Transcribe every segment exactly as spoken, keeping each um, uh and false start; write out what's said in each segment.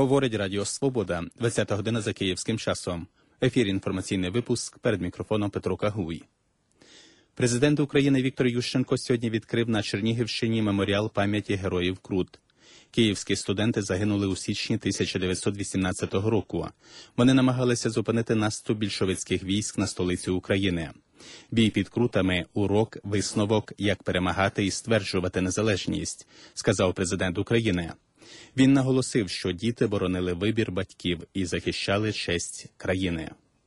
Говорить Радіо Свобода, двадцята година за київським часом. Ефір інформаційний випуск, перед мікрофоном Петро Кагуй. Президент України Віктор Ющенко сьогодні відкрив на Чернігівщині меморіал пам'яті героїв Крут. Київські студенти загинули у січні тисяча дев'ятсот вісімнадцятого року. Вони намагалися зупинити наступ більшовицьких військ на столицю України. Бій під Крутами – урок, висновок, як перемагати і стверджувати незалежність, сказав президент України. Він наголосив, що діти боронили вибір батьків і захищали честь країни.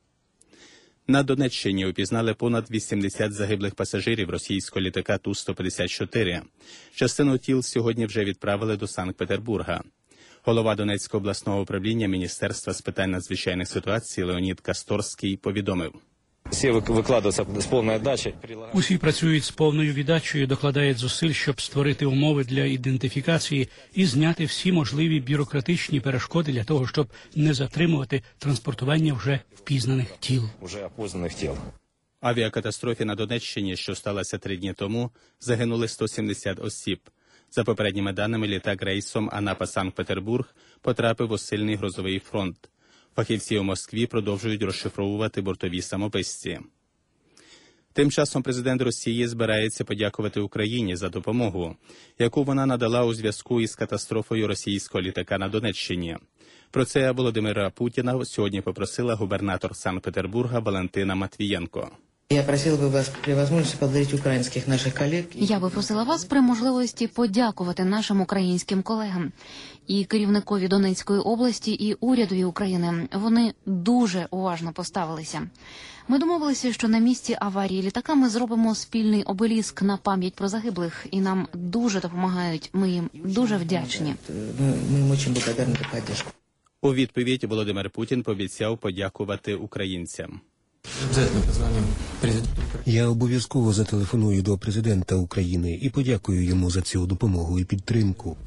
На Донеччині опізнали понад вісімдесят загиблих пасажирів російського літака Ту сто п'ятдесят чотири. Частину тіл сьогодні вже відправили до Санкт-Петербурга. Голова Донецького обласного управління Міністерства з питань надзвичайних ситуацій Леонід Касторський повідомив. Всі викладаються з повної віддачі. Усі працюють з повною віддачею, докладають зусиль, щоб створити умови для ідентифікації і зняти всі можливі бюрократичні перешкоди для того, щоб не затримувати транспортування вже впізнаних тіл. Уже опознаних тіл. Авіакатастрофі на Донеччині, що сталося три дні тому, загинули сто сімдесят осіб. За попередніми даними, літак рейсом Анапа-Санкт-Петербург потрапив у сильний грозовий фронт. Фахівці у Москві продовжують розшифровувати бортові самописці. Тим часом президент Росії збирається подякувати Україні за допомогу, яку вона надала у зв'язку із катастрофою російського літака на Донеччині. Про це Володимира Путіна сьогодні попросила губернатор Санкт-Петербурга Валентина Матвієнко. Я просила би вас при можливості поблагодарити українських наших колег. Я би просила вас при можливості подякувати нашим українським колегам і керівникові Донецької області, і урядові України. Вони дуже уважно поставилися. Ми домовилися, що на місці аварії літака ми зробимо спільний обеліск на пам'ять про загиблих, і нам дуже допомагають. Ми їм дуже вдячні. Ми їм дуже благодарні за підтримку. У відповідь Володимир Путін пообіцяв подякувати українцям. Я обов'язково зателефоную до президента України і подякую йому за цю допомогу і підтримку.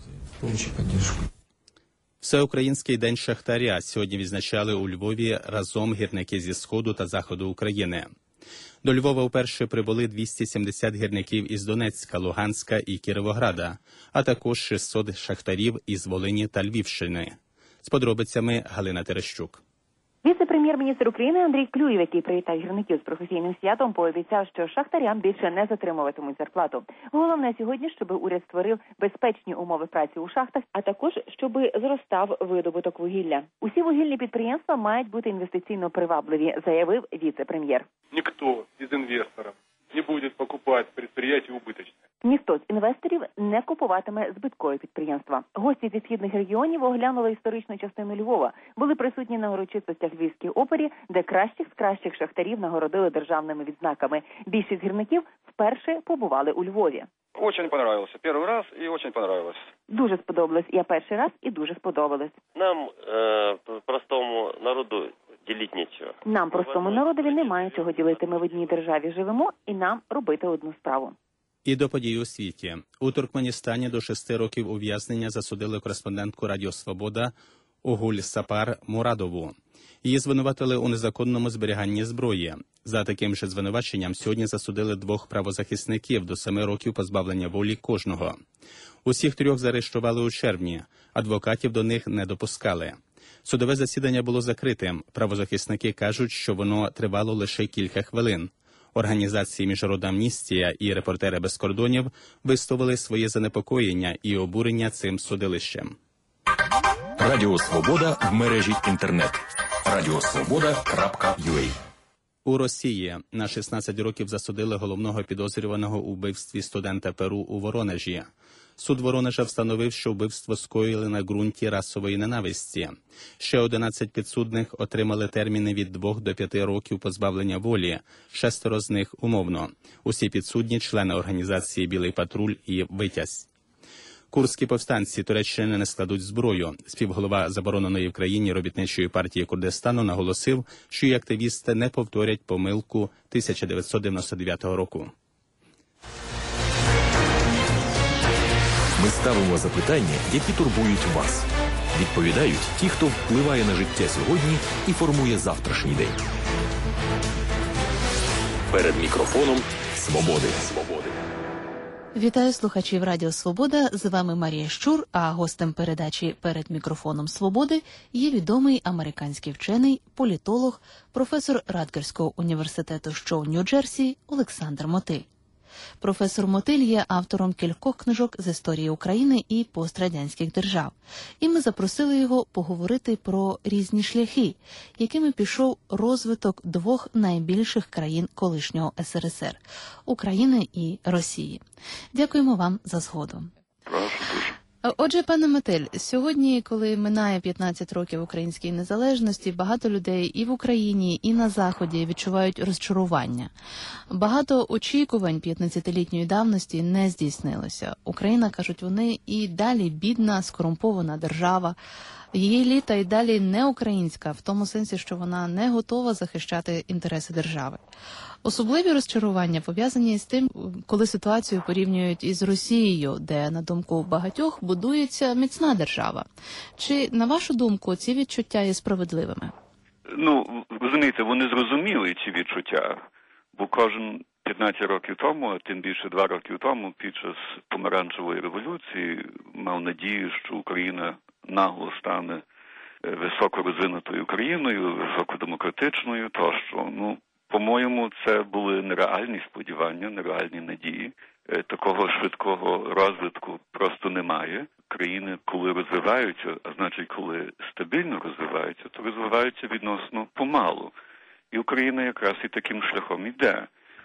Всеукраїнський день шахтаря сьогодні відзначали у Львові разом гірники зі Сходу та Заходу України. До Львова вперше прибули двісті сімдесят гірників із Донецька, Луганська і Кіровограда, а також шістсот шахтарів із Волині та Львівщини. З подробицями Галина Терещук. Віце-прем'єр-міністр України Андрій Клюєв, який привітав гірників з професійним святом, пообіцяв, що шахтарям більше не затримуватимуть зарплату. Головне сьогодні, щоб уряд створив безпечні умови праці у шахтах, а також, щоб зростав видобуток вугілля. Усі вугільні підприємства мають бути інвестиційно привабливі, заявив віце-прем'єр. Ніхто із інвесторів не буде покупати підприємства убиточні. Ніхто з інвесторів не купуватиме збиткові підприємства. Гості зі східних регіонів оглянули історичну частину Львова, були присутні на урочистостях Львівській опері, де кращих з кращих шахтарів нагородили державними відзнаками. Більшість гірників вперше побували у Львові. Очень понравилось. Перший раз і очень понравилось. Дуже сподобалось. Я перший раз і дуже сподобалось. Нам, е, простому народу, ділити нічого. Нам, простому народові, немає чого ділити. Ми в одній державі живемо і нам робити одну справу. І до подій у світі. У Туркменістані до шести років ув'язнення засудили кореспондентку Радіо Свобода Огуль Сапар Мурадову. Її звинуватили у незаконному зберіганні зброї. За таким же звинуваченням сьогодні засудили двох правозахисників до семи років позбавлення волі кожного. Усіх трьох заарештували у червні. Адвокатів до них не допускали. Судове засідання було закритим. Правозахисники кажуть, що воно тривало лише кілька хвилин. Організації «Міжнародна амністія» і «Репортери без кордонів» висловили своє занепокоєння і обурення цим судилищем. Радіо Свобода в мережі інтернет. радіосвобода крапка ю а. У Росії на шістнадцять років засудили головного підозрюваного у вбивстві студента Перу у Воронежі. Суд Воронежа встановив, що вбивство скоїли на ґрунті расової ненависті. Ще одинадцять підсудних отримали терміни від двох до п'яти років позбавлення волі, шестеро з них умовно. Усі підсудні – члени організації «Білий патруль» і «Витязь». Курдські повстанці Туреччини не складуть зброю. Співголова забороненої в країні робітничої партії Курдистану наголосив, що і активісти не повторять помилку тисяча дев'ятсот дев'яносто дев'ятого року. Ми ставимо запитання, які турбують вас. Відповідають ті, хто впливає на життя сьогодні і формує завтрашній день. Перед мікрофоном «Свободи». Свободи. Вітаю слухачів Радіо Свобода. З вами Марія Щур, а гостем передачі «Перед мікрофоном Свободи» є відомий американський вчений, політолог, професор Радгерського університету, що у Нью-Джерсі, Олександр Мотиль. Професор Мотиль є автором кількох книжок з історії України і пострадянських держав. І ми запросили його поговорити про різні шляхи, якими пішов розвиток двох найбільших країн колишнього ес ер ес ер – України і Росії. Дякуємо вам за згоду. Отже, пане Мотиль, сьогодні, коли минає п'ятнадцять років української незалежності, багато людей і в Україні, і на Заході відчувають розчарування. Багато очікувань п'ятнадцятилітньої давності не здійснилося. Україна, кажуть вони, і далі бідна, скорумпована держава. Її еліта і далі не українська, в тому сенсі, що вона не готова захищати інтереси держави. Особливі розчарування пов'язані з тим, коли ситуацію порівнюють із Росією, де, на думку багатьох, будується міцна держава. Чи, на вашу думку, ці відчуття є справедливими? Ну, розумієте, вони зрозуміли ці відчуття, бо кожен п'ятнадцять років тому, а тим більше два роки тому, під час помаранчевої революції, мав надію, що Україна нагло стане високорозвинутою країною, високодемократичною, тощо. Ну, по-моєму, це були нереальні сподівання, нереальні надії. Такого швидкого розвитку просто немає. Країни, коли розвиваються, а значить, коли стабільно розвиваються, то розвиваються відносно помалу. І Україна якраз і таким шляхом йде.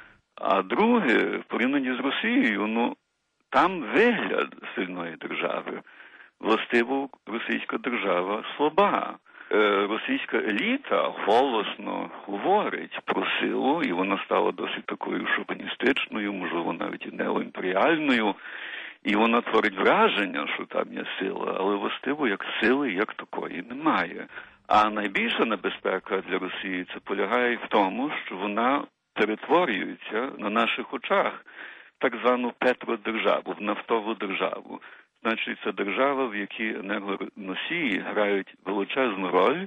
А друге, в порівнянні з Росією, ну, там вигляд сильної держави. Властиво, російська держава слаба. Російська еліта голосно говорить про силу, і вона стала досить такою шовіністичною, можливо, навіть і неоімперіальною, і вона творить враження, що там є сила, але властиво як сили, як такої, немає. А найбільша небезпека для Росії це полягає в тому, що вона перетворюється на наших очах в так звану петродержаву, в нафтову державу. Значить, це держава, в якій енергоносії грають величезну роль.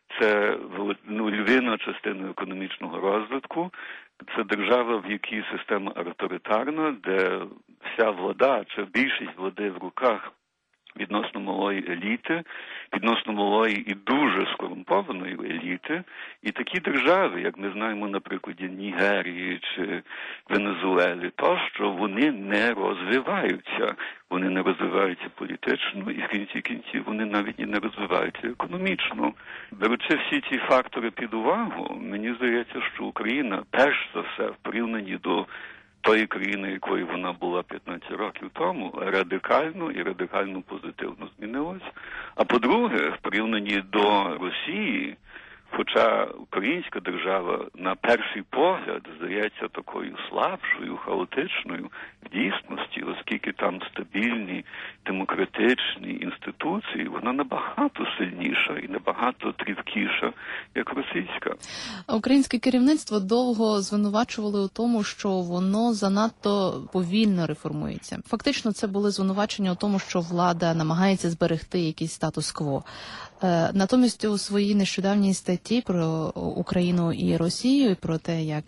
Це ну, львівна частина економічного розвитку. Це держава, в якій система авторитарна, де вся влада, чи більшість влади в руках відносно малої еліти, відносно малої і дуже скорумпованої еліти. І такі держави, як ми знаємо на прикладі Нігерії чи Венесуели, то що вони не розвиваються. Вони не розвиваються політично і в кінці кінців вони навіть і не розвиваються економічно. Беручи всі ці фактори під увагу, мені здається, що Україна перш за все в порівнянні до тої країни, якою вона була п'ятнадцять років тому, радикально і радикально позитивно змінилась. А по-друге, в порівнянні до Росії, хоча українська держава на перший погляд здається такою слабшою, хаотичною в дійсності, оскільки там стабільні демократичні інституції, вона набагато сильніша і набагато тривкіша, як російська. Українське керівництво довго звинувачували у тому, що воно занадто повільно реформується. Фактично це були звинувачення у тому, що влада намагається зберегти якийсь статус-кво. Натомість у своїй нещодавній статті про Україну і Росію, про те, як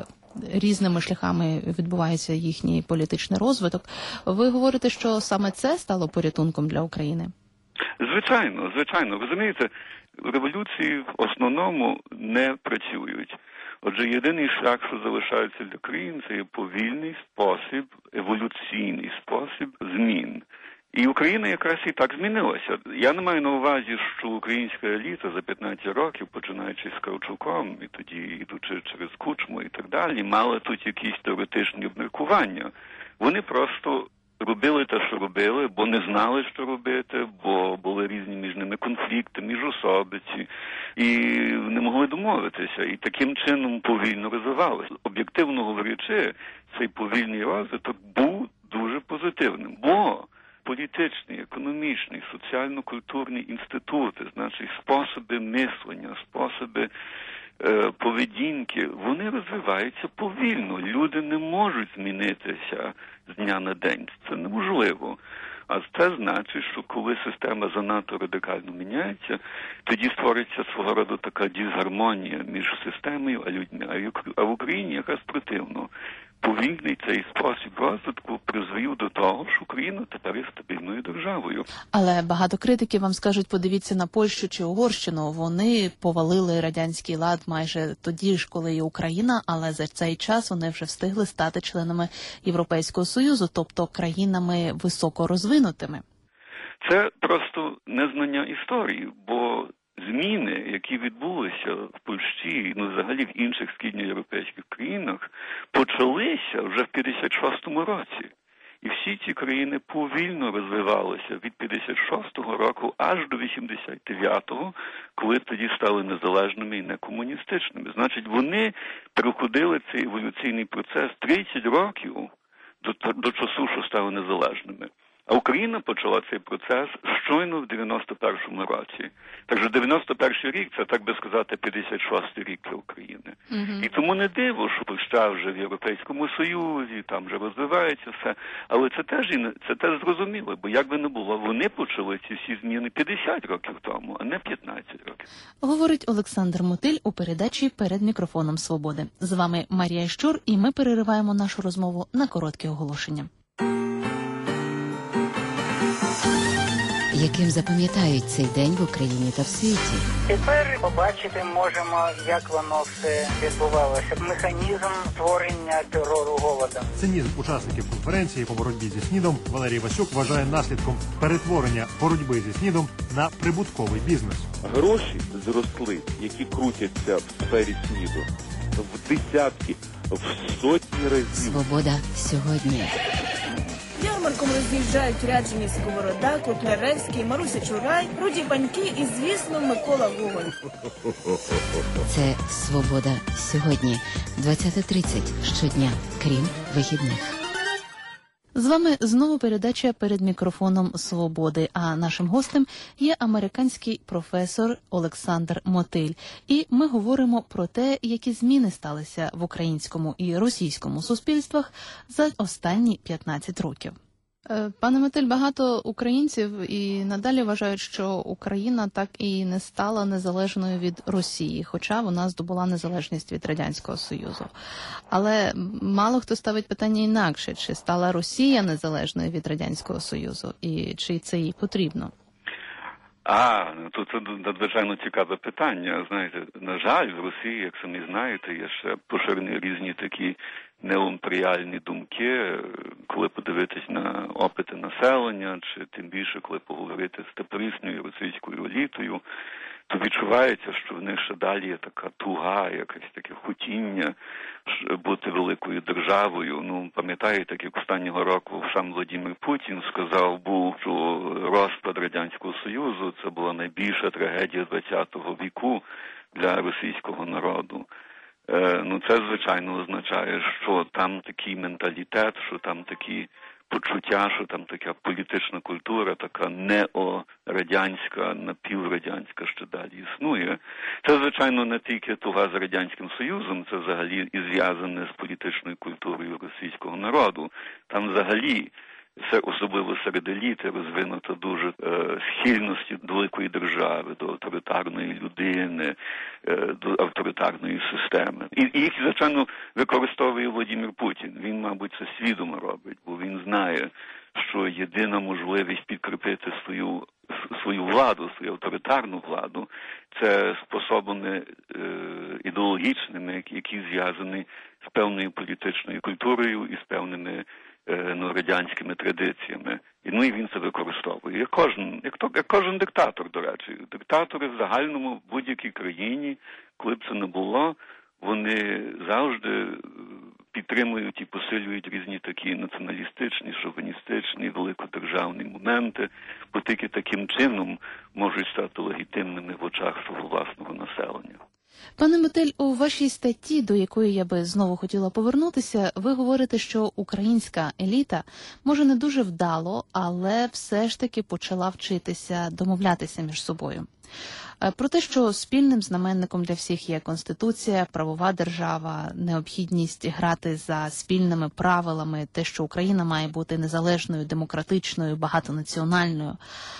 різними шляхами відбувається їхній політичний розвиток, ви говорите, що саме це стало порятунком для України? Звичайно, звичайно. Розумієте, революції в основному не працюють. Отже, єдиний шлях, що залишається для країн, це є повільний спосіб, еволюційний спосіб змін. І Україна якраз і так змінилася. Я не маю на увазі, що українська еліта за п'ятнадцять років, починаючи з Кравчуком, і тоді йдучи через Кучму і так далі, мали тут якісь теоретичні обміркування. Вони просто робили те, що робили, бо не знали, що робити, бо були різні між ними конфлікти, міжособиці, і не могли домовитися. І таким чином повільно розвивалося. Об'єктивно говорячи, цей повільний розвиток був дуже позитивним, бо політичні, економічні, соціально-культурні інститути, значить способи мислення, способи е, поведінки, вони розвиваються повільно. Люди не можуть змінитися з дня на день. Це неможливо. А це значить, що коли система занадто радикально міняється, тоді створиться свого роду така дисгармонія між системою і людьми. А в Україні якраз противно. повільний цей спосіб розвитку призвів до того, що Україна тепер є стабільною державою. Але багато критиків вам скажуть, подивіться на Польщу чи Угорщину. Вони повалили радянський лад майже тоді ж, коли і Україна, але за цей час вони вже встигли стати членами Європейського Союзу, тобто країнами високорозвинутими. Це просто незнання історії, бо зміни, які відбулися в Польщі, ну взагалі в інших східноєвропейських країнах, почалися вже в п'ятдесят шостому році. І всі ці країни повільно розвивалися від п'ятдесят шостого року аж до вісімдесят дев'ятого, коли тоді стали незалежними і некомуністичними. Значить, вони проходили цей еволюційний процес тридцять років до, до часу, що стали незалежними. А Україна почала цей процес щойно в дев'яносто першому році. Так що дев'яносто перший рік, це, так би сказати, п'ятдесят шостий рік для України. Uh-huh. І тому не диво, що Польща вже в Європейському Союзі, там вже розвивається все. Але це теж, це теж зрозуміло, бо як би не було, вони почали ці всі зміни п'ятдесят років тому, а не п'ятнадцять років. Говорить Олександр Мотиль у передачі «Перед мікрофоном Свободи». З вами Марія Щур, і ми перериваємо нашу розмову на коротке оголошення. Яким запам'ятають цей день в Україні та в світі? Тепер побачити можемо, як воно все відбувалося. Механізм створення терору голода. Цинізм учасників конференції по боротьбі зі СНІДом Валерій Васюк вважає наслідком перетворення боротьби зі СНІДом на прибутковий бізнес. Гроші зросли, які крутяться в сфері СНІДу, в десятки, в сотні разів. Свобода сьогодні. Ярмарком роз'їжджають ряджені Сковорода, Котляревський, Маруся Чурай, Руді Баньки і, звісно, Микола Гоголь. Це «Свобода сьогодні» двадцята тридцять щодня, крім вихідних. З вами знову передача «Перед мікрофоном Свободи», а нашим гостем є американський професор Олександр Мотиль. І ми говоримо про те, які зміни сталися в українському і російському суспільствах за останні п'ятнадцять років. Пане Мотиль, багато українців і надалі вважають, що Україна так і не стала незалежною від Росії, хоча вона здобула незалежність від Радянського Союзу. Але мало хто ставить питання інакше, чи стала Росія незалежною від Радянського Союзу, і чи це їй потрібно? А, то це надзвичайно цікаве питання. Знаєте, на жаль, в Росії, як самі знаєте, є ще поширені різні такі неоімперіальні думки, коли подивитись на опити населення, чи тим більше, коли поговорити з теперішньою російською елітою, то відчувається, що в них ще далі є така туга, якесь таке хотіння бути великою державою. Ну, пам'ятаєте, як останнього року сам Владимир Путін сказав, був, що розпад Радянського Союзу – це була найбільша трагедія ХХ віку для російського народу. Ну, це, звичайно, означає, що там такий менталітет, що там такі почуття, що там така політична культура, така неорадянська, напіврадянська, що далі існує. Це, звичайно, не тільки туга з Радянським Союзом, це взагалі і зв'язане з політичною культурою російського народу. Там взагалі, особливо серед еліти, розвинуто дуже е, схильності до великої держави, до авторитарної людини, е, до авторитарної системи. І, і їх, звичайно, використовує Владимир Путін. Він, мабуть, це свідомо робить, бо він знає, що єдина можливість підкріпити свою, свою владу, свою авторитарну владу, це способами е, ідеологічними, які зв'язані з певною політичною культурою і з певними ну, радянськими традиціями. І, ну, і він це використовує. Як кожен, як, то, як кожен диктатор, до речі. Диктатори в загальному в будь-якій країні, коли б це не було, вони завжди підтримують і посилюють різні такі націоналістичні, шовіністичні, великодержавні моменти, бо тільки таким чином можуть стати легітимними в очах свого власного населення. Пане Мотиль, у вашій статті, до якої я би знову хотіла повернутися, ви говорите, що українська еліта, може, не дуже вдало, але все ж таки почала вчитися домовлятися між собою. Про те, що спільним знаменником для всіх є Конституція, правова держава, необхідність грати за спільними правилами, те, що Україна має бути незалежною, демократичною, багатонаціональною.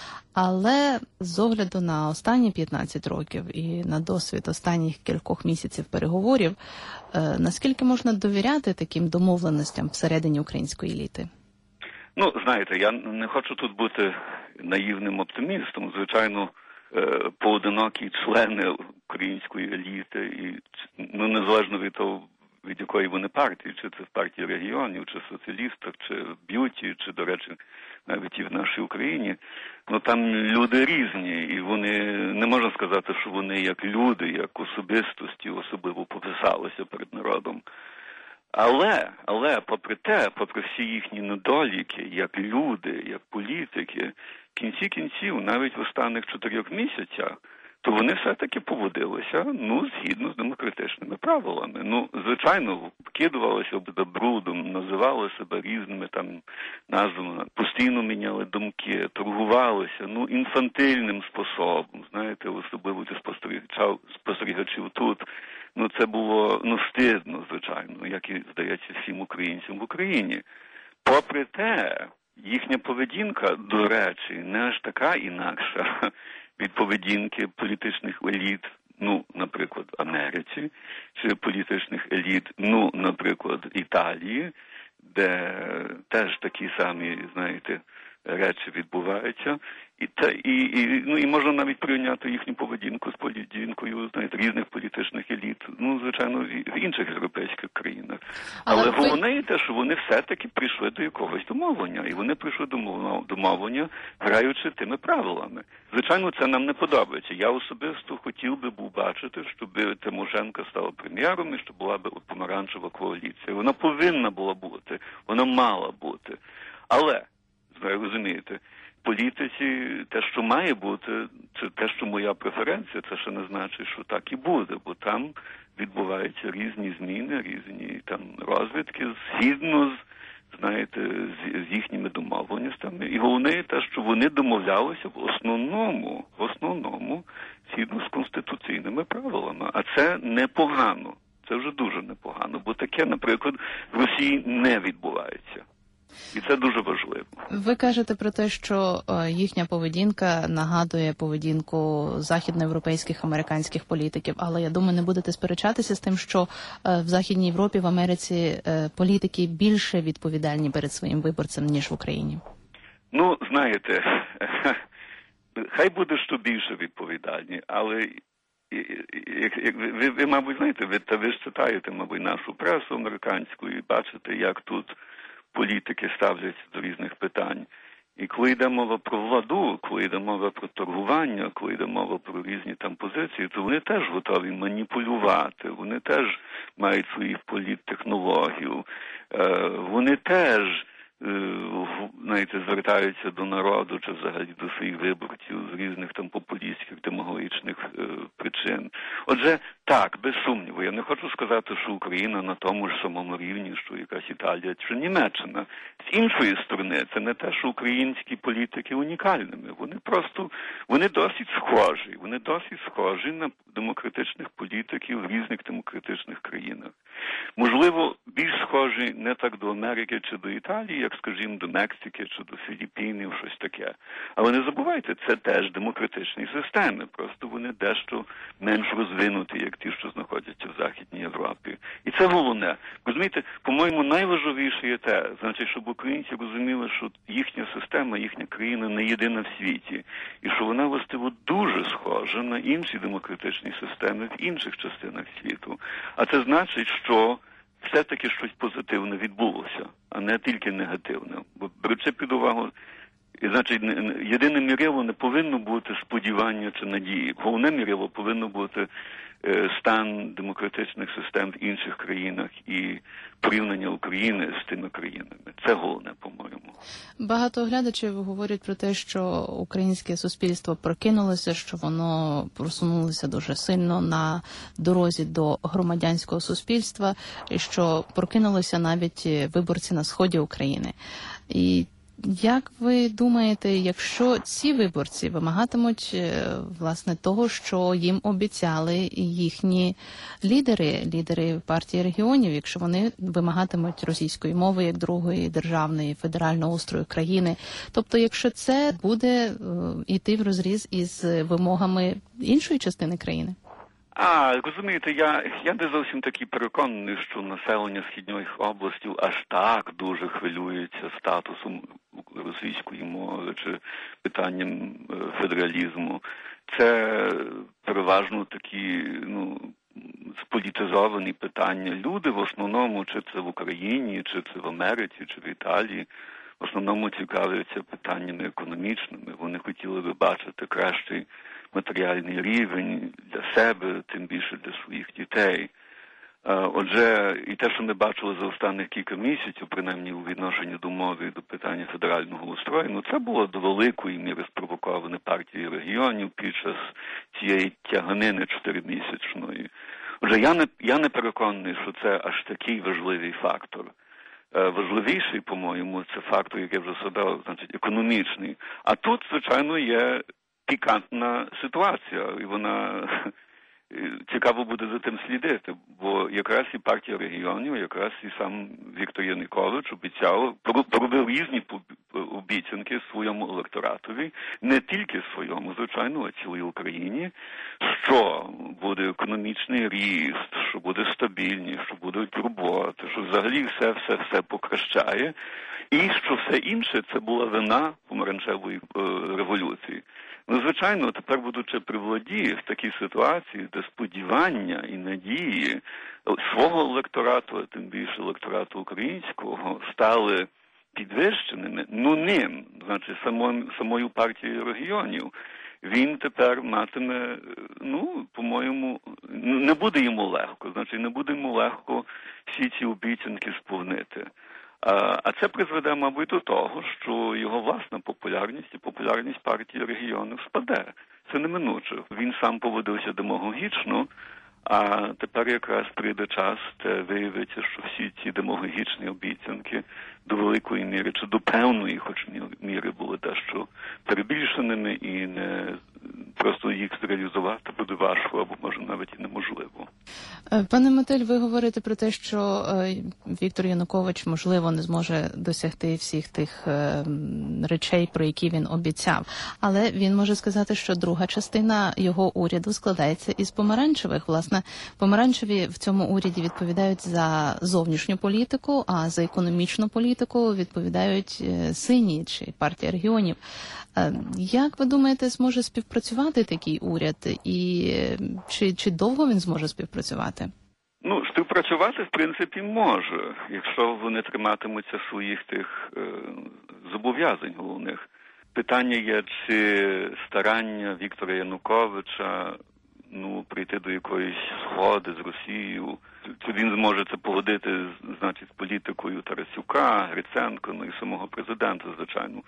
Але з огляду на останні п'ятнадцять років і на досвід останніх кількох місяців переговорів, Наскільки можна довіряти таким домовленостям всередині української еліти? Ну, знаєте, я не хочу тут бути наївним оптимістом. Звичайно, поодинокі члени української еліти, і, ну, незалежно від того, від якої вони партії, чи це в партії регіонів, чи соціалістах, чи в б'юті, чи, до речі, навіть і в нашій Україні, ну там люди різні, і вони, не можна сказати, що вони як люди, як особистості особливо пописалися перед народом. Але, але, попри те, попри всі їхні недоліки, як люди, як політики, в кінці кінців, навіть в останніх чотирьох місяцях, то вони все-таки поводилися, ну, згідно з демократичними правилами. Ну, звичайно, вкидувалися брудом, називали себе різними там назвами, постійно міняли думки, торгувалися, ну, інфантильним способом, знаєте, особливо для спостерігачів тут. Ну, це було, ну, стидно, звичайно, як і, здається, всім українцям в Україні. Попри те, їхня поведінка, до речі, не аж така інакша від поведінки політичних еліт, ну, наприклад, в Америці, чи політичних еліт, ну, наприклад, Італії, де теж такі самі, знаєте, речі відбуваються. І, та, і, і, ну, і можна навіть порівняти їхню поведінку з поведінкою, знаєте, різних політичних еліт, ну, звичайно, в інших європейських країнах. Але, Але головне є те, що вони все-таки прийшли до якогось домовлення, і вони прийшли до домовлення, граючи тими правилами. Звичайно, це нам не подобається. Я особисто хотів би був бачити, щоб Тимошенко стала прем'єром і щоб була б помаранчева коаліція. Вона повинна була бути, вона мала бути. Але, ви розумієте, політиці те, що має бути, це те, що моя преференція, це ще не значить, що так і буде, бо там відбуваються різні зміни, різні там розвитки, згідно з, знаєте, з, з їхніми домовленостями. І головне те, що вони домовлялися в основному, в основному, згідно з конституційними правилами. А це непогано. Це вже дуже непогано, бо таке, наприклад, в Росії не відбувається. І це дуже важливо. Ви кажете про те, що їхня поведінка нагадує поведінку західноєвропейських, американських політиків, але я думаю, не будете сперечатися з тим, що в Західній Європі, в Америці політики більше відповідальні перед своїм виборцем, ніж в Україні. Ну, знаєте, хай буде, що більше відповідальні, але ви, ви мабуть, знаєте, ви, та ви ж читаєте, мабуть, нашу пресу американську і бачите, як тут політики ставляться до різних питань. І коли йде мова про владу, коли йде мова про торгування, коли йде мова про різні там позиції, то вони теж готові маніпулювати, вони теж мають своїх політтехнологів, вони теж, знаєте, звертаються до народу чи взагалі до своїх виборців з різних там популістських, демагогічних е, причин. Отже, так, без сумніву, я не хочу сказати, що Україна на тому ж самому рівні, що якась Італія чи Німеччина. З іншої сторони, це не те, що українські політики унікальними. Вони просто, вони досить схожі, вони досить схожі на демократичних політиків в різних демократичних країнах. Можливо, більш схожі не так до Америки чи до Італії, як, скажімо, до Мексики чи до Філіппінів, щось таке. Але не забувайте, це теж демократичні системи, просто вони дещо менш розвинуті, як ті, що знаходяться в Західній Європі. І це головне. Розумієте, по-моєму, найважливіше є те, значить, щоб українці розуміли, що їхня система, їхня країна не єдина в світі, і що вона, властиво, дуже схожа на інші демократичні системи в інших частинах світу. А це значить, що все-таки щось позитивне відбулося, а не тільки негативне. Бо беручи під увагу, і, значить, єдине мірило не повинно бути сподівання чи надії. Головне мірило повинно бути е, стан демократичних систем в інших країнах і порівняння України з тими країнами. Це головне, по-моєму. Багато глядачів говорять про те, що українське суспільство прокинулося, що воно просунулося дуже сильно на дорозі до громадянського суспільства, і що прокинулися навіть виборці на сході України. І як ви думаєте, якщо ці виборці вимагатимуть, власне, того, що їм обіцяли їхні лідери, лідери партії регіонів, якщо вони вимагатимуть російської мови як другої державної федерального устрою країни, тобто якщо це буде йти в розріз із вимогами іншої частини країни? А, розумієте, я, я не зовсім такий переконаний, що населення східних областей аж так дуже хвилюється статусом російської мови чи питанням федералізму. Це переважно такі, ну, сполітизовані питання. Люди в основному, чи це в Україні, чи це в Америці, чи в Італії, в основному цікавляться питаннями економічними. Вони хотіли би бачити кращий матеріальний рівень для себе, тим більше для своїх дітей. Отже, і те, що ми бачили за останніх кілька місяців, принаймні у відношенні до мови і до питання федерального устрою, ну це було до великої міри спровоковане партією регіонів під час цієї тяганини чотиримісячної. Отже, я не, я не переконаний, що це аж такий важливий фактор. Важливіший, по-моєму, це фактор, який я вже згадав, значить, економічний. А тут, звичайно, є пікантна ситуація, і вона цікаво буде за тим слідити, бо якраз і партія регіонів, якраз і сам Віктор Янукович обіцяв, поробив різні обіцянки своєму електоратові, не тільки своєму, звичайно, а цілій Україні, що буде економічний ріст, що буде стабільність, що будуть роботи, що взагалі все-все-все покращає, і що все інше це була вина помаранчевої е, революції. Ну, звичайно, тепер, будучи при владі в такій ситуації, де сподівання і надії свого електорату, а тим більше електорату українського, стали підвищеними, ну ним, значить, самою, самою партією регіонів, він тепер матиме, ну, по-моєму, не буде йому легко, значить, не буде йому легко всі ці обіцянки сповнити. А це призведе, мабуть, до того, що його власна популярність і популярність партії регіонів спаде. Це неминуче. Він сам поводився демагогічно, а тепер якраз прийде час, де виявиться, що всі ці демагогічні обіцянки до великої міри, чи до певної хоч міри були дещо перебільшеними і не просто їх зреалізувати буде важко або, може, навіть і неможливо. Пане Мотель, ви говорите про те, що Віктор Янукович, можливо, не зможе досягти всіх тих речей, про які він обіцяв. Але він може сказати, що друга частина його уряду складається із помаранчевих. Власне, помаранчеві в цьому уряді відповідають за зовнішню політику, а за економічну політику відповідають сині чи партія регіонів. Як ви думаєте, зможе співпрацювати такий уряд? І чи, чи довго він зможе співпрацювати? Ну, співпрацювати, в принципі, може, якщо вони триматимуться своїх тих е, зобов'язань головних. Питання є, чи старання Віктора Януковича, ну, прийти до якоїсь згоди з Росією, чи він зможе це погодити, значить, з політикою Тарасюка, Гриценко, ну і самого президента, звичайно.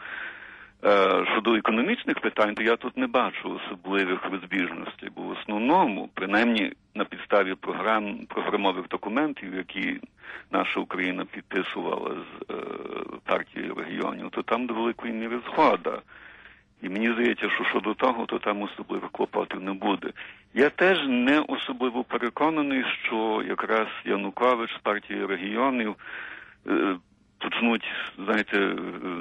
Щодо економічних питань, то я тут не бачу особливих розбіжностей, бо в основному, принаймні на підставі програм, програмових документів, які наша Україна підписувала з е, партією регіонів, то там до великої міри згода. І мені здається, що щодо того, то там особливих клопотів не буде. Я теж не особливо переконаний, що якраз Янукович з партією регіонів е, почнуть, знаєте,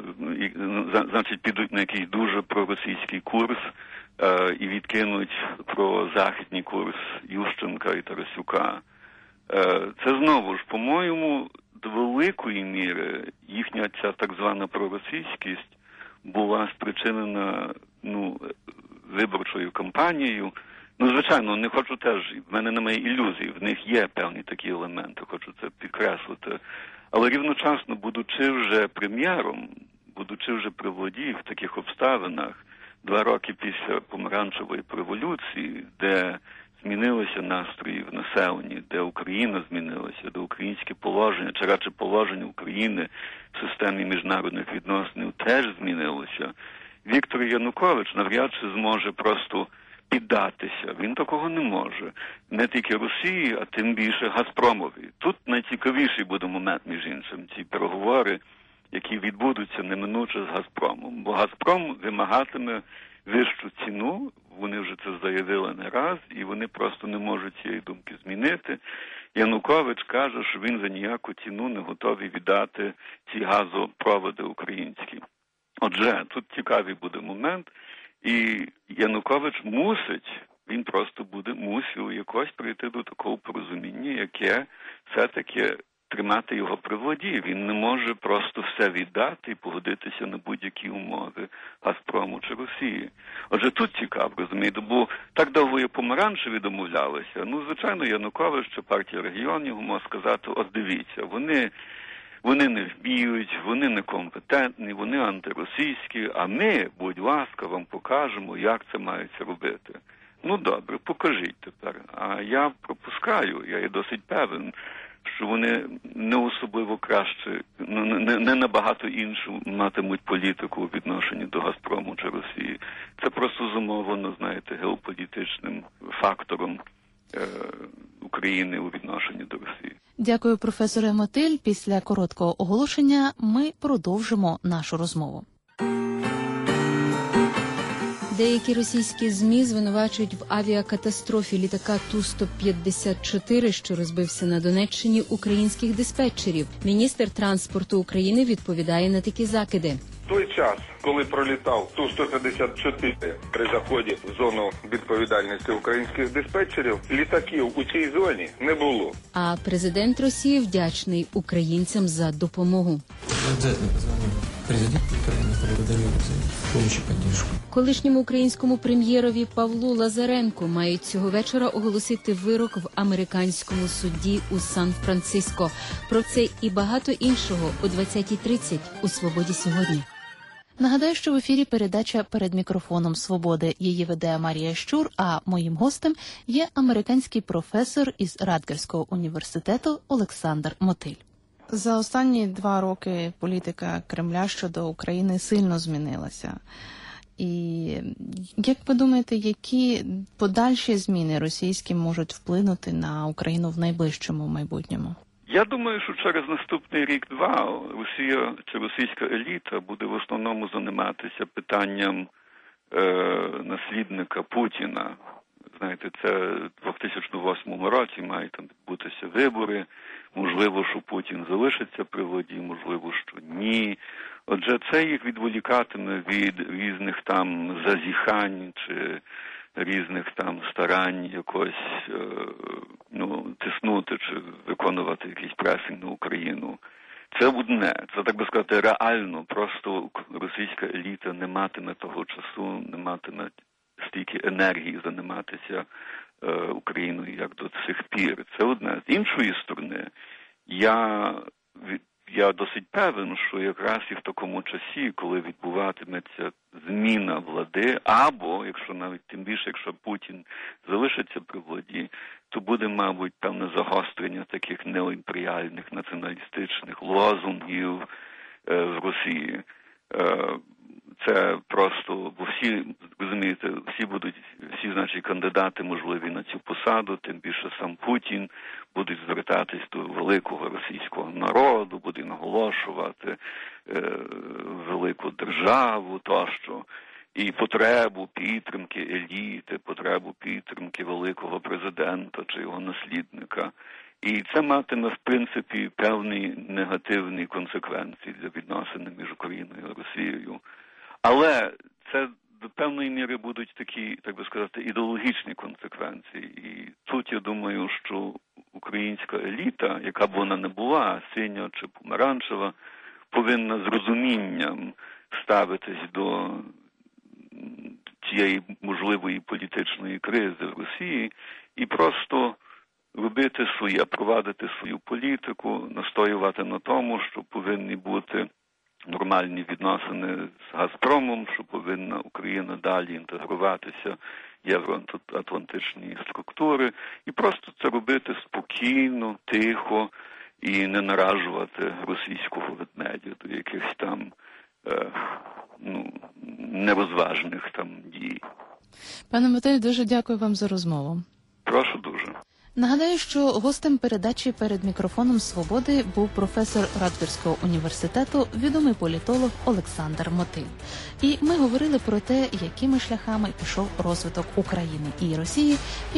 значить, підуть на якийсь дуже проросійський курс е, і відкинуть про західний курс Ющенка і Тарасюка. Е, це знову ж, по-моєму, до великої міри їхня ця так звана проросійськість була спричинена, ну, виборчою кампанією. Ну, звичайно, не хочу теж, в мене немає ілюзій, в них є певні такі елементи, хочу це підкреслити. Але рівночасно, будучи вже прем'єром, будучи вже при владі в таких обставинах, два роки після помаранчевої революції, де змінилися настрої в населенні, де Україна змінилася, де українське положення, чи радше положення України в системі міжнародних відносин теж змінилося, Віктор Янукович навряд чи зможе просто піддатися. Він такого не може. Не тільки Росії, а тим більше Газпромові. Тут найцікавіший буде момент, між іншим, ці переговори, які відбудуться неминуче з Газпромом. Бо Газпром вимагатиме вищу ціну, вони вже це заявили не раз, і вони просто не можуть цієї думки змінити. Янукович каже, що він за ніяку ціну не готовий віддати ці газопроводи українські. Отже, тут цікавий буде момент, і Янукович мусить він просто буде мусив якось прийти до такого порозуміння, яке все-таки тримати його при владі. Він не може просто все віддати і погодитися на будь-які умови Газпрому чи Росії. Отже, тут цікаво, розумієте, бо так довго і помаранчеві домовлялися. Ну, звичайно, Янукович чи партія регіонів мог сказати, от дивіться, вони, вони не вміють, вони некомпетентні, вони антиросійські, а ми, будь ласка, вам покажемо, як це мається робити. Ну, добре, покажіть тепер. А я пропускаю, я є досить певен, що вони не особливо краще, не, не набагато іншу матимуть політику у відношенні до Газпрому чи Росії. Це просто зумовлено, знаєте, геополітичним фактором е, України у відношенні до Росії. Дякую, професоре Мотиль. Після короткого оголошення ми продовжимо нашу розмову. Деякі російські ЗМІ звинувачують в авіакатастрофі літака Ту сто п'ятдесят чотири, що розбився на Донеччині, українських диспетчерів. Міністр транспорту України відповідає на такі закиди. В той час, коли пролітав Ту сто п'ятдесят чотири при заході в зону відповідальності українських диспетчерів, літаків у цій зоні не було. А президент Росії вдячний українцям за допомогу. Президент України благодарю за допомогу і підтримку. Колишньому українському прем'єрові Павлу Лазаренку мають цього вечора оголосити вирок в американському суді у Сан-Франциско. Про це і багато іншого о двадцятій тридцять у «Свободі сьогодні». Нагадаю, що в ефірі передача «Перед мікрофоном Свободи». Її веде Марія Щур, а моїм гостем є американський професор із Радгерського університету Олександр Мотиль. За останні два роки політика Кремля щодо України сильно змінилася. І як ви думаєте, які подальші зміни російські можуть вплинути на Україну в найближчому майбутньому? Я думаю, що через наступний рік-два Росія чи російська еліта буде в основному займатися питанням е, наслідника Путіна. Знаєте, це в дві тисячі восьмому році мають там відбутися вибори. Можливо, що Путін залишиться при владі, можливо, що ні. Отже, це їх відволікатиме від різних там зазіхань чи різних там старань якось е, ну, тиснути чи виконувати якийсь пресинг на Україну. Це одне, це, так би сказати, реально, просто російська еліта не матиме того часу, не матиме стільки енергії займатися е, Україною, як до цих пір. Це одне. З іншої сторони, я, я досить певен, що якраз і в такому часі, коли відбуватиметься зміна влади, або, якщо навіть тим більше, якщо Путін залишиться при владі, то буде, мабуть, певне загострення таких неоімперіальних, націоналістичних лозунгів е, в Росії. Е, Це просто, бо всі, розумієте, всі будуть, всі, значить, кандидати можливі на цю посаду, тим більше сам Путін буде звертатись до великого російського народу, буде наголошувати е, велику державу тощо, і потребу підтримки еліти, потребу підтримки великого президента чи його наслідника. І це матиме, в принципі, певні негативні консеквенції для відносин між Україною і Росією. Але це до певної міри будуть такі, так би сказати, ідеологічні консеквенції. І тут, я думаю, що українська еліта, яка б вона не була, синя чи помаранчева, повинна з розумінням ставитись до цієї можливої політичної кризи в Росії і просто робити своє, провадити свою політику, настоювати на тому, що повинні бути нормальні відносини з Газпромом, що повинна Україна далі інтегруватися в євроатлантичні структури, і просто це робити спокійно, тихо і не наражувати російського ведмедя до якихось там е, ну, нерозважних там дій. Пане Мотиль, дуже дякую вам за розмову. Прошу дуже. Нагадаю, що гостем передачі «Перед мікрофоном Свободи» був професор Радгерського університету, відомий політолог Олександр Мотиль. І ми говорили про те, якими шляхами пішов розвиток України і Росії